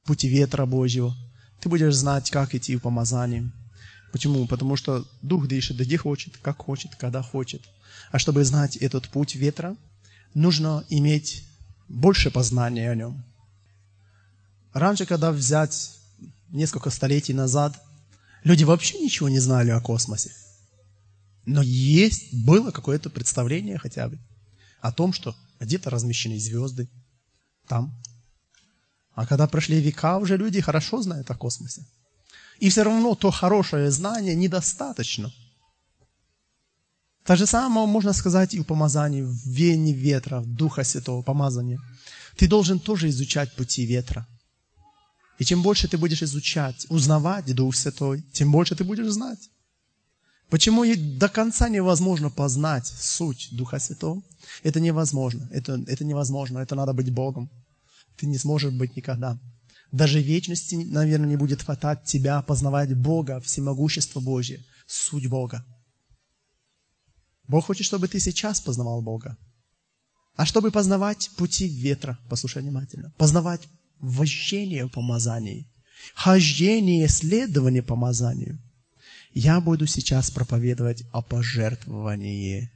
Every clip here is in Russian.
пути ветра Божьего. Ты будешь знать, как идти в помазании. Почему? Потому что Дух дышит, где хочет, как хочет, когда хочет. А чтобы знать этот путь ветра, нужно иметь больше познания о нем. Раньше, когда взять несколько столетий назад, люди вообще ничего не знали о космосе. Но было какое-то представление хотя бы о том, что где-то размещены звезды там. А когда прошли века, уже люди хорошо знают о космосе. И все равно то хорошее знание недостаточно. Так же самое можно сказать и в помазании, в веянии ветра, Духа Святого, помазания. Ты должен тоже изучать пути ветра. И чем больше ты будешь изучать, узнавать Дух Святой, тем больше ты будешь знать. Почему до конца невозможно познать суть Духа Святого? Это невозможно. Это невозможно. Это надо быть Богом. Ты не сможешь быть никогда. Даже в вечности, наверное, не будет хватать тебя познавать Бога, всемогущество Божье, суть Бога. Бог хочет, чтобы ты сейчас познавал Бога. А чтобы познавать пути ветра, послушай внимательно, познавать вождение в помазании, хождение, следование помазанию, я буду сейчас проповедовать о пожертвовании.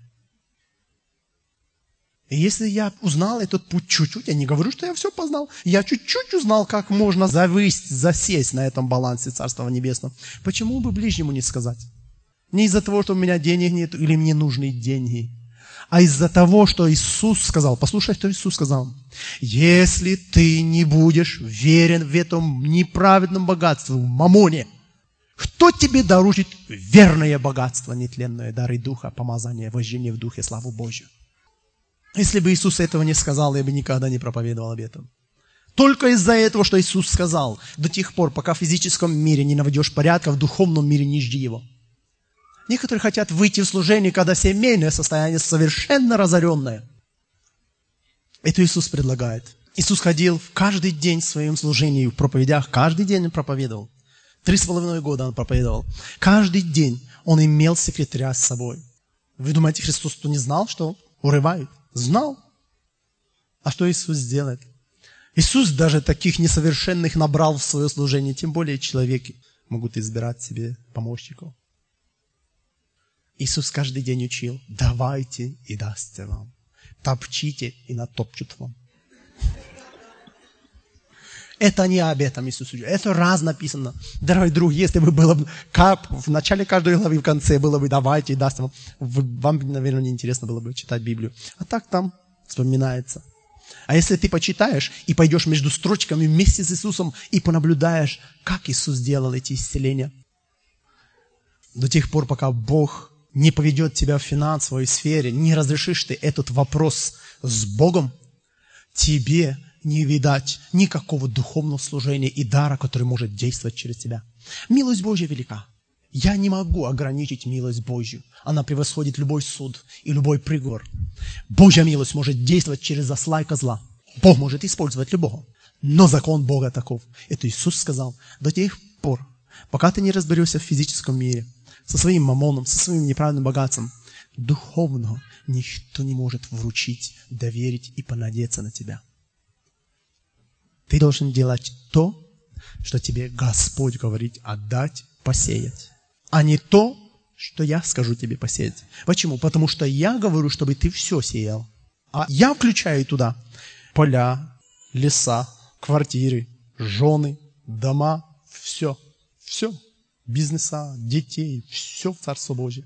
И если я узнал этот путь чуть-чуть, я не говорю, что я все познал, я чуть-чуть узнал, как можно засесть на этом балансе Царства Небесного. Почему бы ближнему не сказать? Не из-за того, что у меня денег нет или мне нужны деньги, а из-за того, что Иисус сказал. Послушай, что Иисус сказал. Если ты не будешь верен в этом неправедном богатстве, в мамоне, кто тебе дарует верное богатство, нетленное, дары Духа, помазание, вождение в Духе, славу Божью? Если бы Иисус этого не сказал, я бы никогда не проповедовал об этом. Только из-за этого, что Иисус сказал, до тех пор, пока в физическом мире не наведешь порядка, в духовном мире не жди его. Некоторые хотят выйти в служение, когда семейное состояние совершенно разоренное. Это Иисус предлагает. Иисус ходил каждый день в своем служении, в проповедях, каждый день он проповедовал. 3,5 года он проповедовал. Каждый день он имел секретаря с собой. Вы думаете, Христос не знал, что урывает? Знал. А что Иисус делает? Иисус даже таких несовершенных набрал в свое служение, тем более человеки могут избирать себе помощников. Иисус каждый день учил: давайте и дастся вам, топчите и натопчут вам. Это не об этом Иисус учил. Это раз написано. Дорогой друг, если бы было бы как в начале каждой главы, в конце было бы давайте и дастся вам, вам, наверное, не интересно было бы читать Библию. А так там вспоминается. А если ты почитаешь и пойдешь между строчками вместе с Иисусом и понаблюдаешь, как Иисус делал эти исцеления, до тех пор, пока Бог не поведет тебя в финансовой сфере, не разрешишь ты этот вопрос с Богом, тебе не видать никакого духовного служения и дара, который может действовать через тебя. Милость Божья велика. Я не могу ограничить милость Божью. Она превосходит любой суд и любой приговор. Божья милость может действовать через осла и козла. Бог может использовать любого. Но закон Бога таков. Это Иисус сказал. До тех пор, пока ты не разберешься в физическом мире, со своим мамоном, со своим неправедным богатством, духовного никто не может вручить, доверить и понадеяться на тебя. Ты должен делать то, что тебе Господь говорит отдать, посеять, а не то, что я скажу тебе посеять. Почему? Потому что я говорю, чтобы ты все сеял. А я включаю туда поля, леса, квартиры, жены, дома, все. Все. Бизнеса, детей, все в Царство Божие.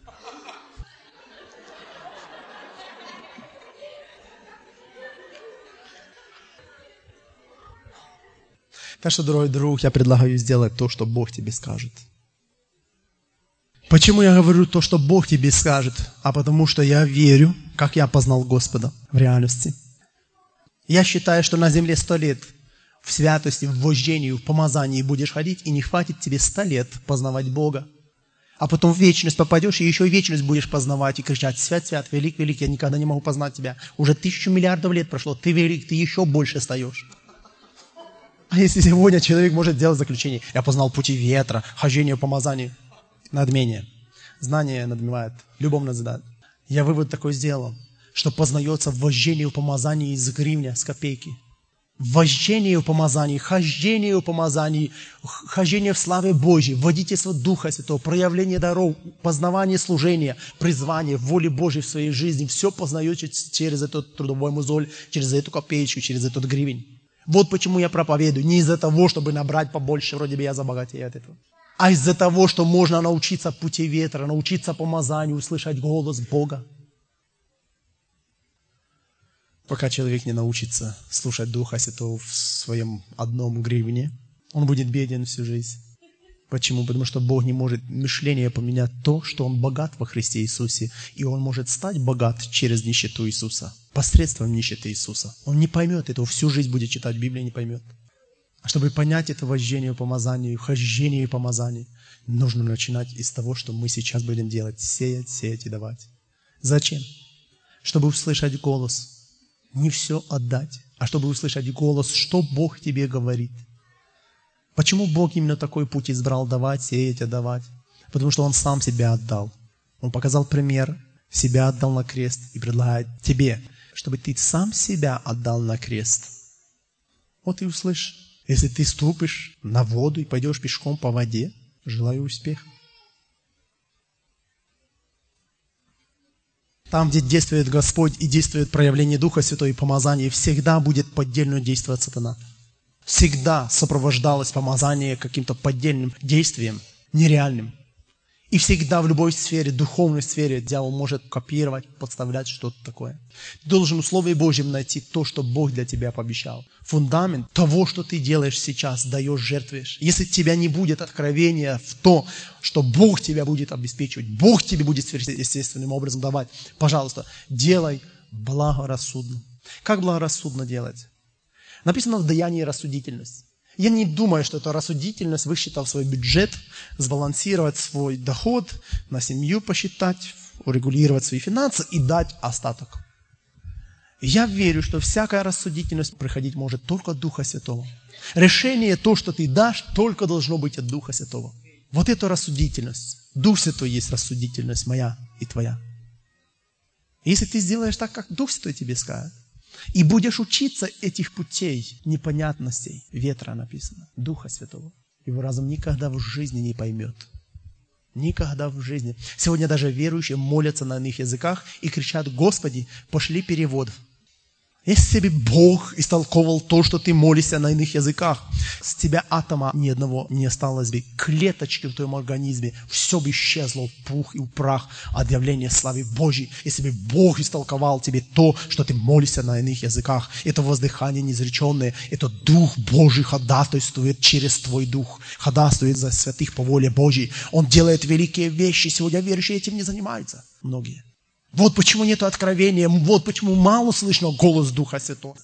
Так что, дорогой друг, я предлагаю сделать то, что Бог тебе скажет. Почему я говорю то, что Бог тебе скажет? А потому что я верю, как я познал Господа в реальности. Я считаю, что на земле 100 лет в святости, в вождении, в помазании будешь ходить, и не хватит тебе 100 лет познавать Бога. А потом в вечность попадешь, и еще вечность будешь познавать и кричать: свят, свят, велик, велик, я никогда не могу познать тебя. Уже 1000 миллиардов лет прошло, ты велик, ты еще больше стаешь. А если сегодня человек может делать заключение: я познал пути ветра, хождение в помазании, надмение. Знание надмевает, любовь назидает. Я вывод такой сделал, что познается в вождении, в помазании из гривня, с копейки. Вождение в помазании, хождение в помазании, хождение в славе Божьей, водительство Духа Святого, проявление даров, познавание служения, призвание, воли Божьей в своей жизни. Все познаете через этот трудовой мозоль, через эту копеечку, через этот гривень. Вот почему я проповедую. Не из-за того, чтобы набрать побольше, вроде бы я забогатею от этого. А из-за того, что можно научиться пути ветра, научиться помазанию, услышать голос Бога. Пока человек не научится слушать Духа Святого в своем одном гривне, он будет беден всю жизнь. Почему? Потому что Бог не может мышление поменять то, что Он богат во Христе Иисусе, и Он может стать богат через нищету Иисуса, посредством нищеты Иисуса. Он не поймет этого, всю жизнь будет читать Библию, не поймет. А чтобы понять это вождение в помазании, хождение в помазании, нужно начинать из того, что мы сейчас будем делать. Сеять, сеять и давать. Зачем? Чтобы услышать голос. Не все отдать, а чтобы услышать голос, что Бог тебе говорит. Почему Бог именно такой путь избрал давать, сеять, отдавать? Потому что Он сам себя отдал. Он показал пример, себя отдал на крест и предлагает тебе, чтобы ты сам себя отдал на крест. Вот и услышь. Если ты ступишь на воду и пойдешь пешком по воде, желаю успеха. Там, где действует Господь и действует проявление Духа Святого и помазание, всегда будет поддельно действовать сатана. Всегда сопровождалось помазание каким-то поддельным действием, нереальным. И всегда в любой сфере, духовной сфере, дьявол может копировать, подставлять что-то такое. Ты должен в Слове Божьем найти то, что Бог для тебя пообещал. Фундамент того, что ты делаешь сейчас, даешь, жертвуешь. Если у тебя не будет откровения в то, что Бог тебя будет обеспечивать, Бог тебе будет естественным образом давать, пожалуйста, делай благорассудно. Как благорассудно делать? Написано в Даянии рассудительность. Я не думаю, что это рассудительность, высчитав свой бюджет, сбалансировать свой доход, на семью посчитать, урегулировать свои финансы и дать остаток. Я верю, что всякая рассудительность приходить может только от Духа Святого. Решение, то, что ты дашь, только должно быть от Духа Святого. Вот это рассудительность. Дух Святой есть рассудительность моя и твоя. Если ты сделаешь так, как Дух Святой тебе скажет, и будешь учиться этих путей, непонятностей, ветра написано, Духа Святого, его разум никогда в жизни не поймет. Никогда в жизни. Сегодня даже верующие молятся на иных языках и кричат: Господи, пошли перевод. Если бы Бог истолковал то, что ты молишься на иных языках, с тебя атома ни одного не осталось бы, клеточки в твоем организме, все бы исчезло в пух и в прах от явления славы Божьей. Если бы Бог истолковал тебе то, что ты молишься на иных языках, это воздыхание неизреченное, это Дух Божий ходатайствует через твой дух, ходатайствует за святых по воле Божьей. Он делает великие вещи, сегодня верующие этим не занимаются, многие. Вот почему нет откровения, вот почему мало слышно голос Духа Святого.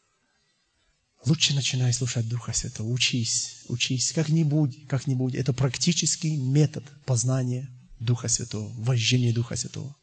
Лучше начинай слушать Духа Святого, учись, как-нибудь. Это практический метод познания Духа Святого, вождения Духа Святого.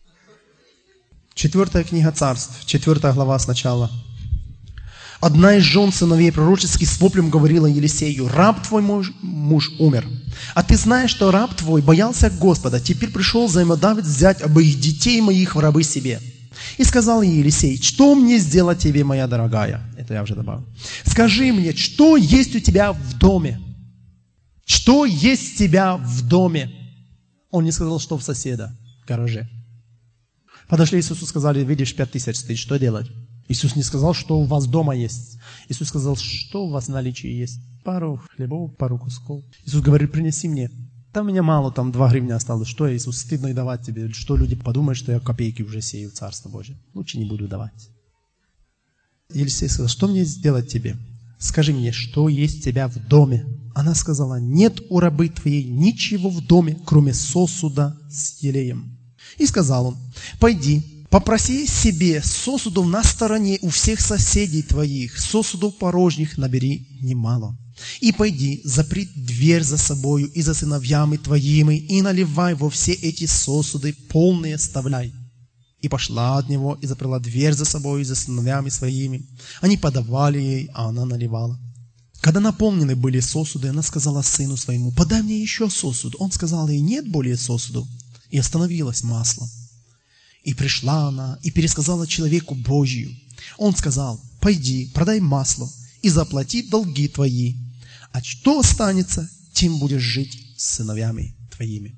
4 книга Царств, 4 глава сначала. Одна из жен сыновей пророческих с воплем говорила Елисею: раб твой муж умер. А ты знаешь, что раб твой боялся Господа. Теперь пришел взаимодавец взять обоих детей моих в рабы себе. И сказал ей Елисей: что мне сделать тебе, моя дорогая? Это я уже добавил. Скажи мне, что есть у тебя в доме? Что есть у тебя в доме? Он не сказал, что в соседа, в гараже. Подошли Иисусу, сказали: видишь, 5000 стоит, что делать? Иисус не сказал, что у вас дома есть. Иисус сказал, что у вас в наличии есть. Пару хлебов, пару кусков. Иисус говорит: принеси мне. Там у меня мало, там 2 гривня осталось. Что, Иисус, стыдно и давать тебе? Что люди подумают, что я копейки уже сею в Царство Божие? Лучше не буду давать. Елисей сказал: что мне сделать тебе? Скажи мне, что есть у тебя в доме? Она сказала: нет у рабы твоей ничего в доме, кроме сосуда с елеем. И сказал он: пойди, попроси себе сосудов на стороне у всех соседей твоих, сосудов порожних набери немало. И пойди, запри дверь за собою и за сыновьями твоими, и наливай во все эти сосуды, полные ставляй. И пошла от него, и заперла дверь за собою и за сыновьями своими. Они подавали ей, а она наливала. Когда наполнены были сосуды, она сказала сыну своему: подай мне еще сосуд. Он сказал ей: нет более сосудов. И остановилось масло. И пришла она, и пересказала человеку Божию. Он сказал: пойди, продай масло и заплати долги твои, а что останется, тем будешь жить с сыновьями твоими.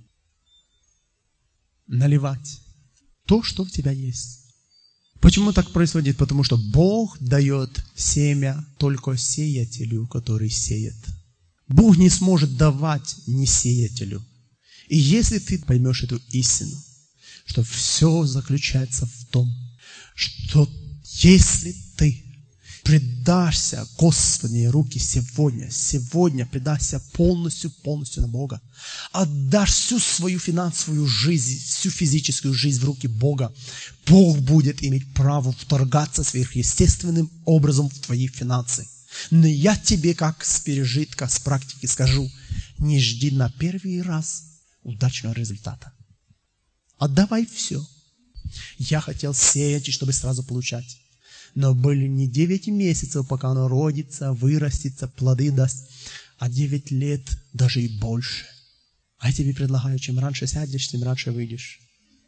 Наливать то, что в тебя есть. Почему так происходит? Потому что Бог дает семя только сеятелю, который сеет. Бог не сможет давать несеятелю. И если ты поймешь эту истину, что все заключается в том, что если ты предашься Господне руки сегодня предашься полностью на Бога, отдашь всю свою финансовую жизнь, всю физическую жизнь в руки Бога, Бог будет иметь право вторгаться сверхъестественным образом в твои финансы. Но я тебе, как с пережитка, с практики скажу, не жди на первый раз удачного результата. Отдавай все. Я хотел сеять, чтобы сразу получать. Но были не 9 месяцев, пока оно родится, вырастется, плоды даст, а 9 лет, даже и больше. А я тебе предлагаю, чем раньше сядешь, тем раньше выйдешь.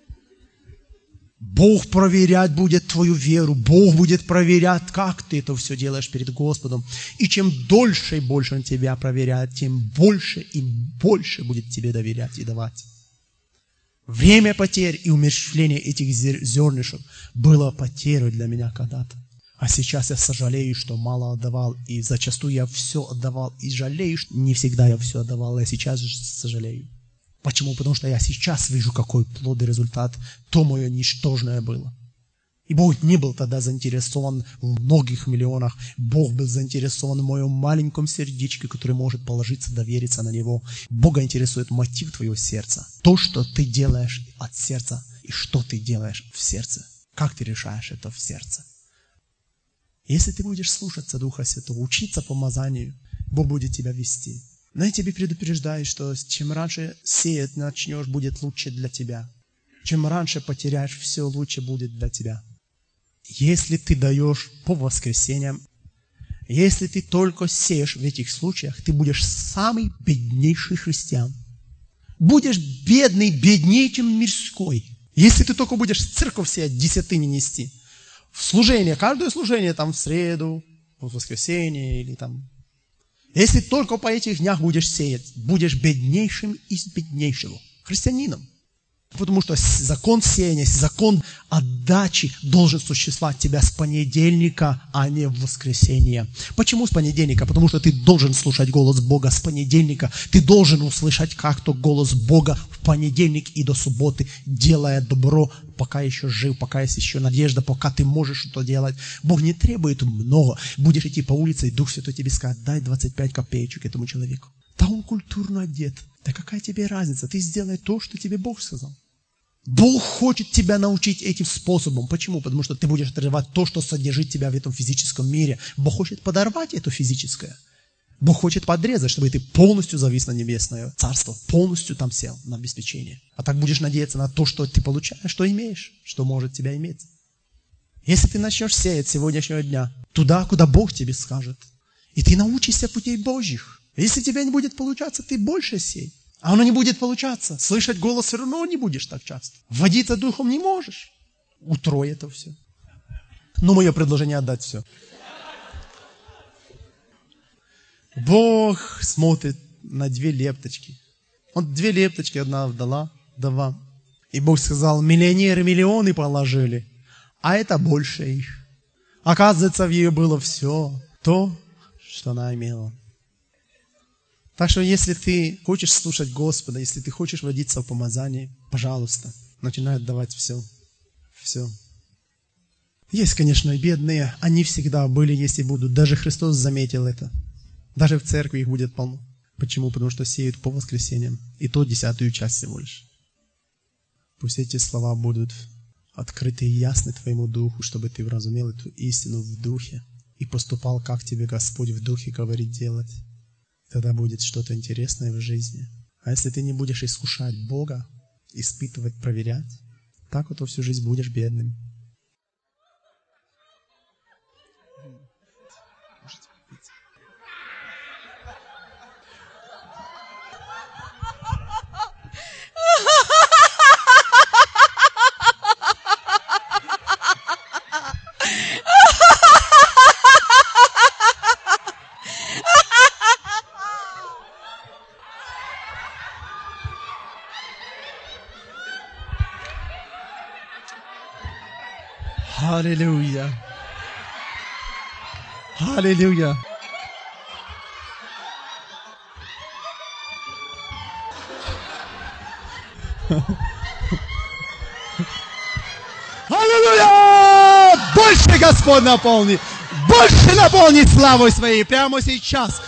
Бог проверять будет твою веру. Бог будет проверять, как ты это все делаешь перед Господом. И чем дольше и больше Он тебя проверяет, тем больше и больше будет тебе доверять и давать. Время потерь и умерщвления этих зернышек было потерей для меня когда-то. А сейчас я сожалею, что мало отдавал, и зачастую я все отдавал, и жалею, что не всегда я все отдавал, я сейчас сожалею. Почему? Потому что я сейчас вижу, какой плод и результат то мое ничтожное было. И Бог не был тогда заинтересован в многих миллионах. Бог был заинтересован в моем маленьком сердечке, который может положиться, довериться на Него. Бога интересует мотив твоего сердца. То, что ты делаешь от сердца, и что ты делаешь в сердце. Как ты решаешь это в сердце. Если ты будешь слушаться Духа Святого, учиться помазанию, Бог будет тебя вести. Но я тебе предупреждаю, что чем раньше сеять начнешь, будет лучше для тебя. Чем раньше потеряешь, все лучше будет для тебя. Если ты даешь по воскресеньям, если ты только сеешь в этих случаях, ты будешь самый беднейший христиан. Будешь бедный, беднее, чем мирской. Если ты только будешь в церковь сеять, десятыни нести, в служение, каждое служение там в среду, в воскресенье или там. Если только по этих днях будешь сеять, будешь беднейшим из беднейшего, христианином. Потому что закон сеяния, закон отдачи должен существовать у тебя с понедельника, а не в воскресенье. Почему с понедельника? Потому что ты должен слушать голос Бога с понедельника. Ты должен услышать как-то голос Бога в понедельник и до субботы, делая добро, пока еще жив, пока есть еще надежда, пока ты можешь что-то делать. Бог не требует много. Будешь идти по улице, и Дух Святой тебе скажет: дай 25 копеечек этому человеку. Да он культурно одет. Да какая тебе разница? Ты сделай то, что тебе Бог сказал. Бог хочет тебя научить этим способом. Почему? Потому что ты будешь отрывать то, что содержит тебя в этом физическом мире. Бог хочет подорвать это физическое. Бог хочет подрезать, чтобы ты полностью завис на небесное царство, полностью там сел на обеспечение. А так будешь надеяться на то, что ты получаешь, что имеешь, что может тебя иметь. Если ты начнешь сеять с сегодняшнего дня туда, куда Бог тебе скажет, и ты научишься путей Божьих, если тебе не будет получаться, ты больше сей. А оно не будет получаться. Слышать голос все равно не будешь так часто. Водиться духом не можешь. Утрой это все. Но мое предложение отдать все. Бог смотрит на 2 лепточки. Он 2 лепточки, одна вдала, вдова. И Бог сказал: миллионеры миллионы положили, а это больше их. Оказывается, в ее было все то, что она имела. Так что, если ты хочешь слушать Господа, если ты хочешь водиться в помазании, пожалуйста, начинай отдавать все. Все. Есть, конечно, и бедные. Они всегда были, есть и будут. Даже Христос заметил это. Даже в церкви их будет полно. Почему? Потому что сеют по воскресеньям. И то 10-ю часть всего лишь. Пусть эти слова будут открыты и ясны твоему духу, чтобы ты вразумел эту истину в духе и поступал, как тебе Господь в духе говорит делать. Тогда будет что-то интересное в жизни. А если ты не будешь искушать Бога, испытывать, проверять, так вот всю жизнь будешь бедным. Аллилуйя. Аллилуйя. Аллилуйя! Больше Господь наполни! Больше наполни славой своей прямо сейчас!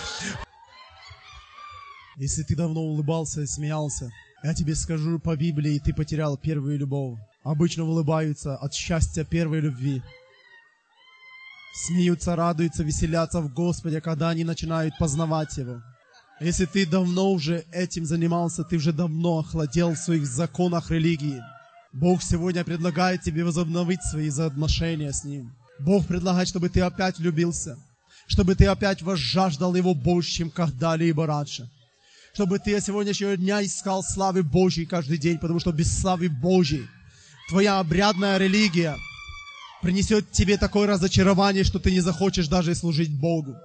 Если ты давно улыбался и смеялся, я тебе скажу по Библии, ты потерял первую любовь. Обычно улыбаются от счастья первой любви. Смеются, радуются, веселятся в Господе, когда они начинают познавать Его. Если ты давно уже этим занимался, ты уже давно охладел в своих законах религии. Бог сегодня предлагает тебе возобновить свои отношения с Ним. Бог предлагает, чтобы ты опять влюбился, чтобы ты опять возжаждал Его больше, чем когда-либо раньше. Чтобы ты от сегодняшнего дня искал славы Божьей каждый день, потому что без славы Божьей твоя обрядная религия принесет тебе такое разочарование, что ты не захочешь даже служить Богу.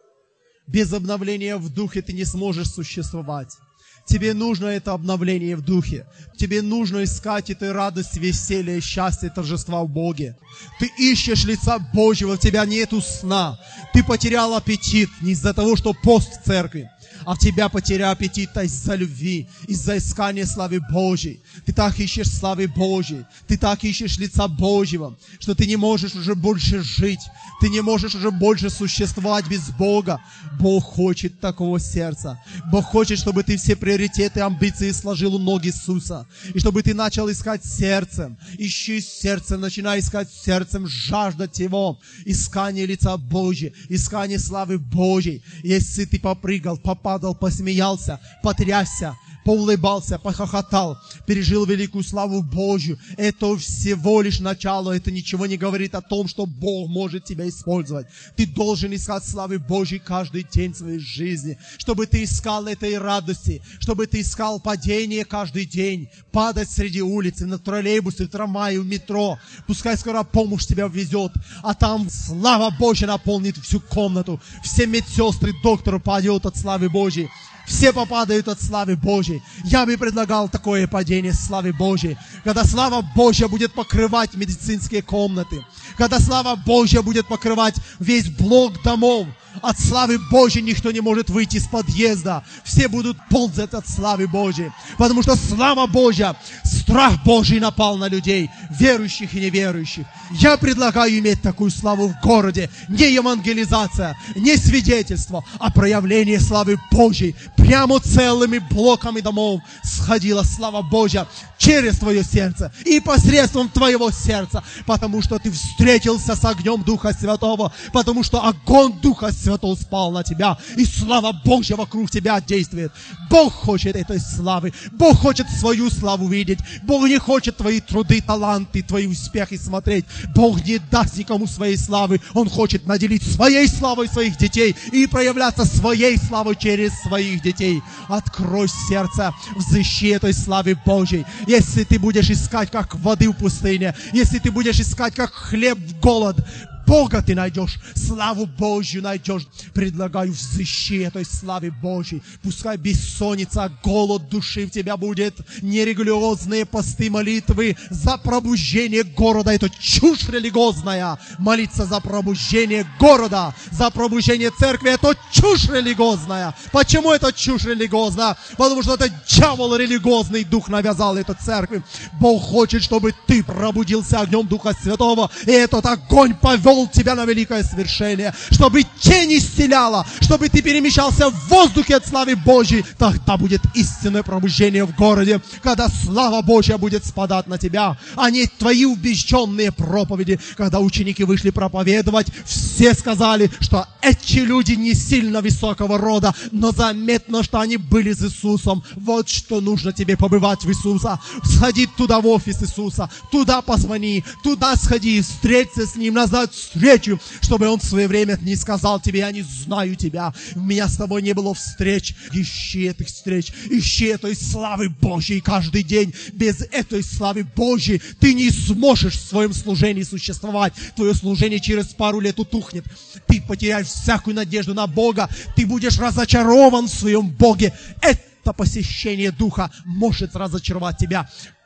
Без обновления в духе ты не сможешь существовать. Тебе нужно это обновление в духе. Тебе нужно искать этой радости, веселья, счастья, торжества в Боге. Ты ищешь лица Божьего, у тебя нету сна. Ты потерял аппетит не из-за того, что пост в церкви, а в тебя потерял аппетит из-за любви, из-за искания славы Божьей. Ты так ищешь славы Божьей, ты так ищешь лица Божьего, что ты не можешь уже больше жить, ты не можешь уже больше существовать без Бога. Бог хочет такого сердца. Бог хочет, чтобы ты все приоритеты, амбиции сложил у ног Иисуса, и чтобы ты начал искать сердцем. Ищи сердцем, начинай искать сердцем, жаждать Его, искание лица Божьего, искание славы Божьей. Если ты попрыгал, попадал, посмеялся, потрясся, поулыбался, похохотал, пережил великую славу Божью, это всего лишь начало, это ничего не говорит о том, что Бог может тебя использовать. Ты должен искать славы Божьей каждый день своей жизни, чтобы ты искал этой радости, чтобы ты искал падение каждый день, падать среди улицы, на троллейбусе, в трамвае, в метро, пускай скоро помощь тебя везет, а там слава Божья наполнит всю комнату, все медсестры, доктор падают от славы Божьей. Все попадают от славы Божьей. Я бы предлагал такое падение славы Божьей, когда слава Божья будет покрывать медицинские комнаты, когда слава Божья будет покрывать весь блок домов. От славы Божьей никто не может выйти из подъезда. Все будут ползать от славы Божьей, потому что слава Божья, страх Божий напал на людей, верующих и неверующих. Я предлагаю иметь такую славу в городе. Не евангелизация, не свидетельство, а проявление славы Божьей. Прямо целыми блоками домов сходила слава Божья через твое сердце и посредством твоего сердца, потому что ты встретился с огнем Духа Святого, потому что огонь Духа Святого спал на тебя, и слава Божья вокруг тебя действует. Бог хочет этой славы, Бог хочет свою славу видеть, Бог не хочет твои труды, таланты, твои успехи смотреть. Бог не даст никому своей славы, Он хочет наделить своей славой своих детей и проявляться своей славой через своих детей. Открой сердце, взыщи этой славы Божьей. Если ты будешь искать, как воды в пустыне, если ты будешь искать, как хлеб в голод, Бога ты найдешь, славу Божью найдешь. Предлагаю, взыщи этой славы Божьей. Пускай бессонница, голод души в тебя будет, нерелигиозные посты, молитвы за пробуждение города. Это чушь религиозная. Молиться за пробуждение города, за пробуждение церкви, это чушь религиозная. Почему это чушь религиозная? Потому что это дьявол, религиозный дух навязал эту церковь. Бог хочет, чтобы ты пробудился огнем Духа Святого, и этот огонь повел тебя на великое свершение, чтобы тень исцеляла, чтобы ты перемещался в воздухе от славы Божьей. Тогда будет истинное пробуждение в городе, когда слава Божья будет спадать на тебя, а не твои убежденные проповеди. Когда ученики вышли проповедовать, все сказали, что эти люди не сильно высокого рода, но заметно, что они были с Иисусом. Вот что нужно тебе: побывать в Иисуса, сходи туда в офис Иисуса, туда позвони, туда сходи, встреться с Ним, назад встречу, чтобы Он в свое время не сказал тебе: я не знаю тебя, у меня с тобой не было встреч. Ищи этих встреч, ищи этой славы Божьей каждый день. Без этой славы Божьей ты не сможешь в своем служении существовать. Твое служение через пару лет утухнет. Ты потеряешь всякую надежду на Бога, ты будешь разочарован в своем Боге. Это посещение Духа может разочаровать тебя.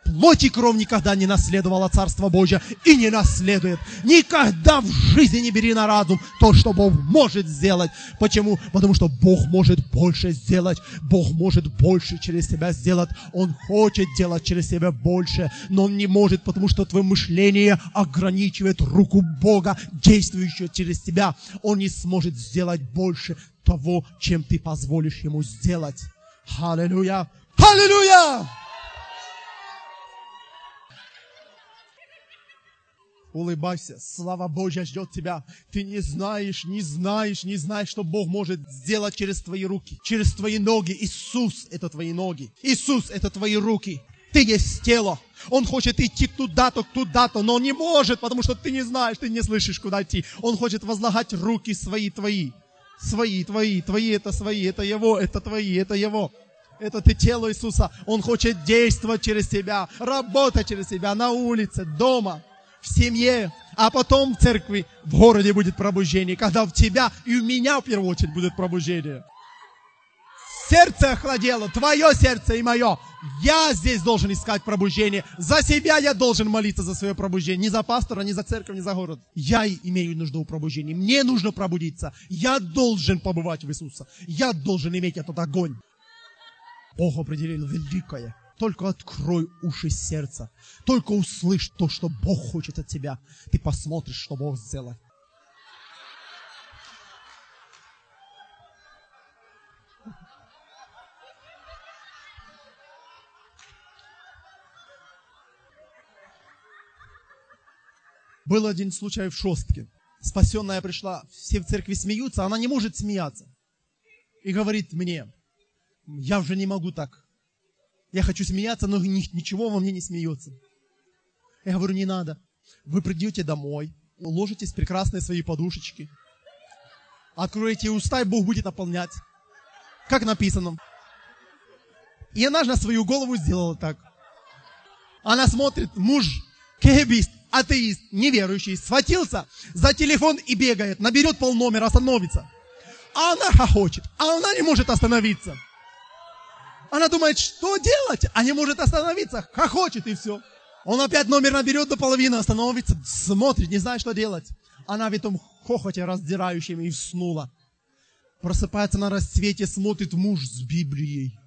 плоть и кровь никогда не наследовала Царство Божье и не наследует. Никогда в жизни не бери на разум то, что Бог может сделать. Почему? Потому что Бог может больше сделать. Бог может больше через тебя сделать. Он хочет делать через тебя больше, но Он не может, потому что твое мышление ограничивает руку Бога, действующую через тебя. Он не сможет сделать больше того, чем ты позволишь Ему сделать. Аллилуйя! Аллилуйя! Улыбайся, слава Божья ждет тебя. Ты не знаешь, что Бог может сделать через твои руки, через твои ноги. Иисус – это твои ноги. Иисус – это твои руки. Ты есть тело. Он хочет идти туда-то, но Он не может, потому что ты не знаешь, ты не слышишь, куда идти. Он хочет возлагать руки свои, твои. Свои, твои это свои, это Его, это твои, это Его. Это ты тело Иисуса. Он хочет действовать через тебя, работать через тебя на улице, дома, в семье, а потом в церкви, в городе будет пробуждение, когда в тебя и у меня в первую очередь будет пробуждение. Сердце охладело, твое сердце и мое. Я здесь должен искать пробуждение. За себя я должен молиться за свое пробуждение. Не за пастора, не за церковь, не за город. Я имею нужду в пробуждении. Мне нужно пробудиться. Я должен побывать в Иисусе. Я должен иметь этот огонь. Бог определил великое. Только открой уши сердца. Только услышь то, что Бог хочет от тебя. Ты посмотришь, что Бог сделает. Был один случай в Шостке. Спасенная пришла, все в церкви смеются, она не может смеяться. И говорит мне: я уже не могу так. Я хочу смеяться, но ничего во мне не смеется. Я говорю: не надо. Вы придете домой, уложитесь в прекрасные свои подушечки, откроете уста, и Бог будет наполнять. Как написано. И она же на свою голову сделала так. Она смотрит, муж, кегебист, атеист, неверующий, схватился за телефон и бегает, наберет полномера, остановится. А она хохочет, а она не может остановиться. Она думает, что делать, а не может остановиться, хохочет и все. Он опять номер наберет до половины, остановится, смотрит, не знает, что делать. Она в этом хохоте раздирающем и уснула. Просыпается на рассвете, смотрит муж с Библией.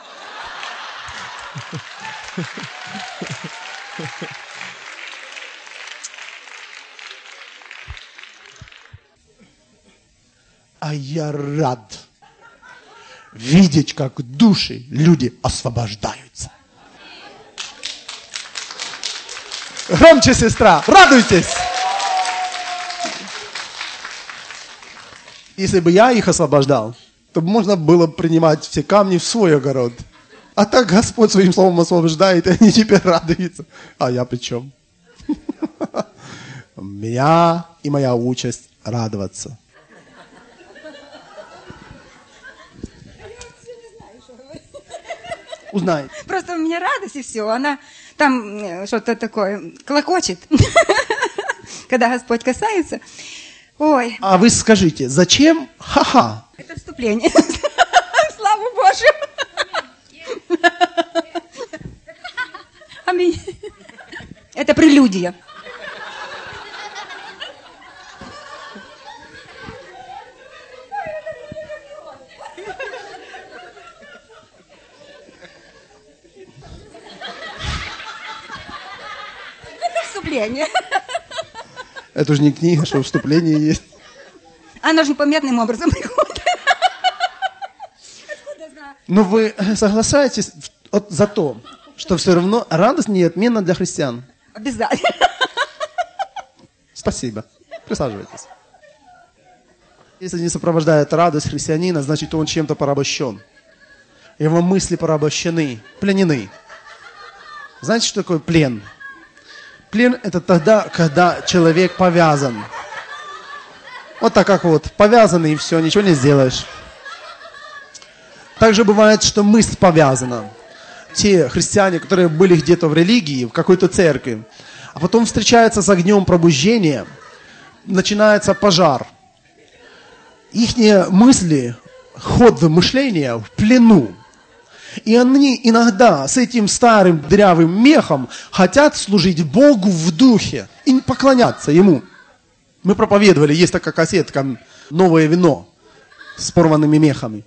А я рад видеть, как души люди освобождаются. Громче, сестра, радуйтесь! Если бы я их освобождал, то можно было принимать все камни в свой огород. А так Господь своим словом освобождает, и они теперь радуются. А я при чем? Меня и моя участь радоваться. Узнай. Просто у меня радость и все. Она там что-то такое клокочет, когда Господь касается. Ой. А вы скажите, зачем? Ха-ха. Это вступление. Слава Божию. Аминь. Это прелюдия. Вступление. Это же не книга, что вступление есть. Оно же непонятным образом приходит. Но вы соглашаетесь за то, что все равно радость неотменна для христиан? Обязательно. Спасибо. Присаживайтесь. Если не сопровождает радость христианина, значит, он чем-то порабощен. Его мысли порабощены, пленены. Знаете, что такое плен? Плен – это тогда, когда человек повязан. Вот так как вот, повязанный и все, ничего не сделаешь. Также бывает, что мысль повязана. Те христиане, которые были где-то в религии, в какой-то церкви, а потом встречаются с огнем пробуждения, начинается пожар. Ихние мысли, ход мышления в плену. И они иногда с этим старым дырявым мехом хотят служить Богу в духе и поклоняться Ему. Мы проповедовали, есть такая кассетка «Новое вино» с порванными мехами.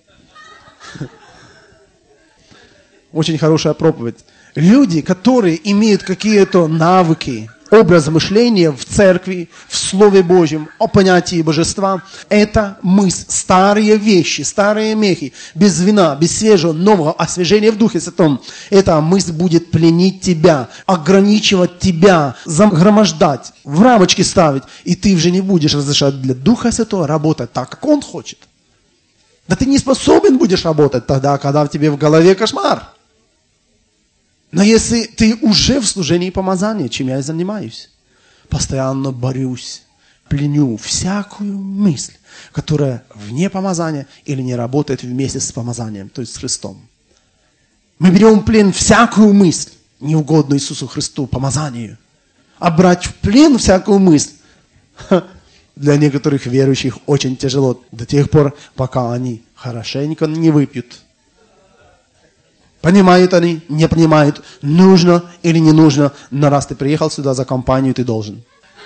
Очень хорошая проповедь. Люди, которые имеют какие-то навыки, образ мышления в церкви, в Слове Божьем, о понятии божества, это мысль, старые вещи, старые мехи, без вина, без свежего, нового освежения в Духе Святом. Эта мысль будет пленить тебя, ограничивать тебя, загромождать, в рамочки ставить, и ты уже не будешь разрешать для Духа Святого работать так, как Он хочет. Да ты не способен будешь работать тогда, когда в тебе в голове кошмар. Но если ты уже в служении помазания, чем я и занимаюсь, постоянно борюсь, пленю всякую мысль, которая вне помазания или не работает вместе с помазанием, то есть с Христом. Мы берем в плен всякую мысль, неугодную Иисусу Христу, помазанию. А брать в плен всякую мысль для некоторых верующих очень тяжело до тех пор, пока они хорошенько не выпьют. Понимают они, не понимают, нужно или не нужно, но раз ты приехал сюда за компанию, ты должен.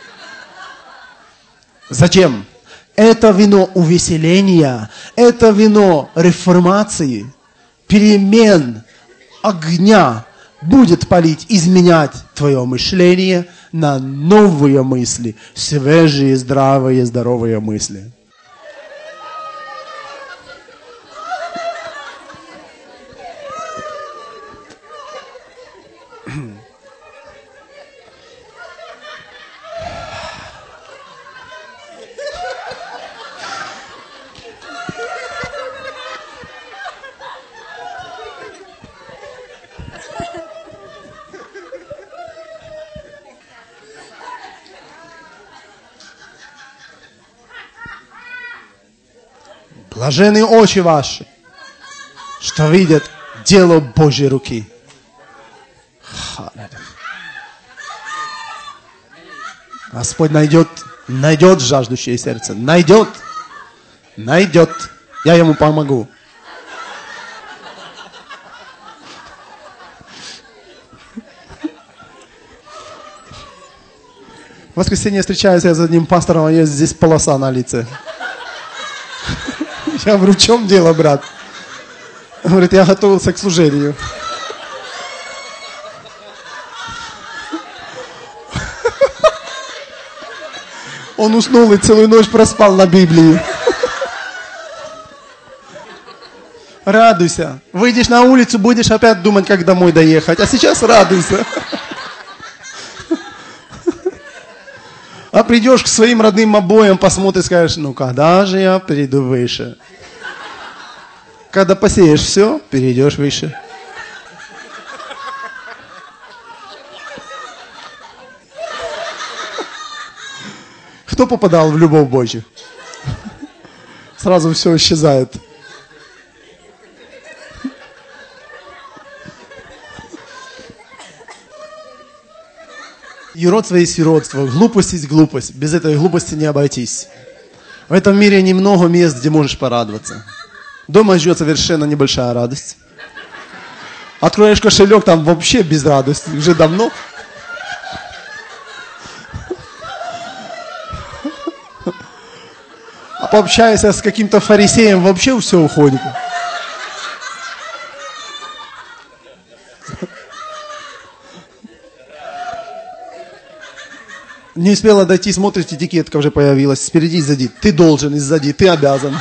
Зачем? Это вино увеселения, это вино реформации, перемен, огня будет палить, изменять твое мышление на новые мысли, свежие, здравые, здоровые мысли. Блаженны очи ваши, что видят дело Божьей руки. Господь найдет жаждущее сердце. Найдет. Я ему помогу. В воскресенье встречаюсь я с одним пастором, а есть здесь полоса на лице. Я говорю, в чем дело, брат? Он говорит, я готовился к служению. Он уснул и целую ночь проспал на Библии. Радуйся. Выйдешь на улицу, будешь опять думать, как домой доехать. А сейчас радуйся. А придешь к своим родным обоям, посмотришь, скажешь, ну когда же я перейду выше? Когда посеешь все, перейдешь выше. Кто попадал в любовь Божью? Сразу все исчезает. Юродство есть юродство, глупость есть глупость. Без этой глупости не обойтись. В этом мире немного мест, где можешь порадоваться. Дома ждет совершенно небольшая радость. Откроешь кошелек, там вообще без радости. Уже давно. А пообщайся с каким-то фарисеем, вообще все уходит. Не успела дойти, смотришь, этикетка уже появилась. Спереди и сзади. Ты должен, и сзади. Ты обязан.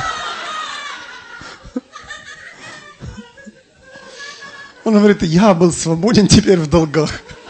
Он говорит, я был свободен, теперь в долгах.